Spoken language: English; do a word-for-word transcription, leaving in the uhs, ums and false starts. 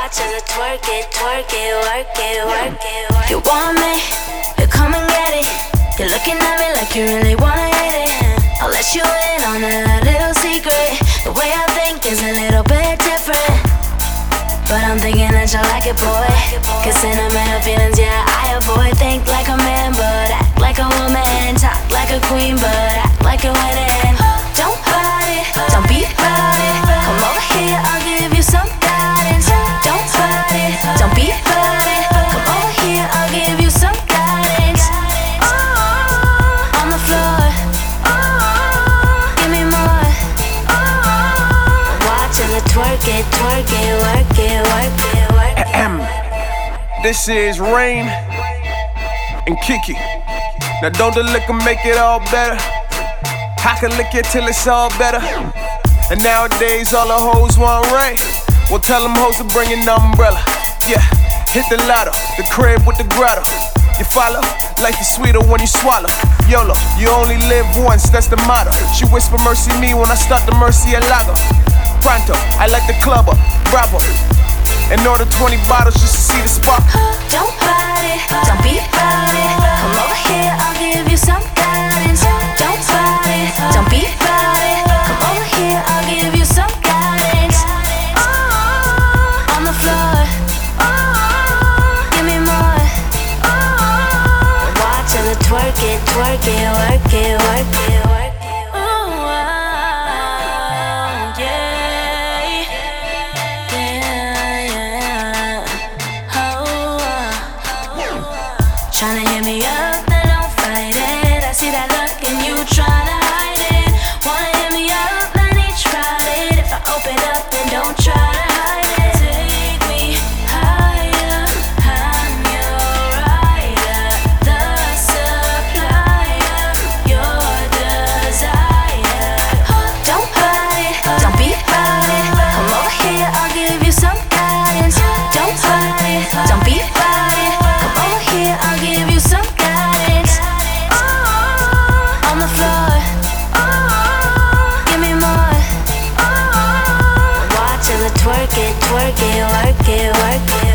Watch as I twerk it, twerk it, work it, work it, work it. You want me? You come and get it. You're looking at me like you really wanna hit it. I'll let you in on a little secret. The way I think is a little bit different, but I'm thinking that you like it, boy. Cause sentimental feelings, yeah, I avoid. Think like a man, but act like a woman. Talk like a queen, but act like a winning. Don't hide it, don't be about it. Come over here, I'll give you some guidance. Don't hide it, don't be about it. Come over here, I'll give you some guidance. Oh, on the floor, oh, give me more. Oh, watch as I twerk it, twerk it, work it, work it, work it. This is Rain and Kiki. Now don't the liquor make it all better? I can lick it till it's all better. And nowadays all the hoes want rain. Well, tell them hoes to bring an umbrella. Yeah, hit the lotto, the crib with the grotto. You follow? Life is sweeter when you swallow. YOLO, you only live once, that's the motto. She whisper mercy me when I start the Mercy Lago. Pronto, I like the club up, bravo. And order twenty bottles just to see the spark. Don't hide it, don't be about it. Come over here, I'll give you some guidance. Don't hide it, don't be about it. Come over here, I'll give you some guidance. Oh, on the floor, oh, give me more. Oh, watch as I twerk it, twerk it, work it, work it, work it. Ooh, oh, yeah. Tryna hit me up, then don't fight it. I see that look and you tryna hide it. Wanna hit me up, let me try it. If I open up, then don't try to hide it. Take me higher, I'm your rider, the supplier, your desire. Don't hide it, don't be about it. Come over here, I'll give you some guidance. Don't hide it, don't be about it. Come over here, I'll give you some guidance. Oh, on the floor, oh, give me more. Oh, watch as I twerk it, twerk it, work it, work it.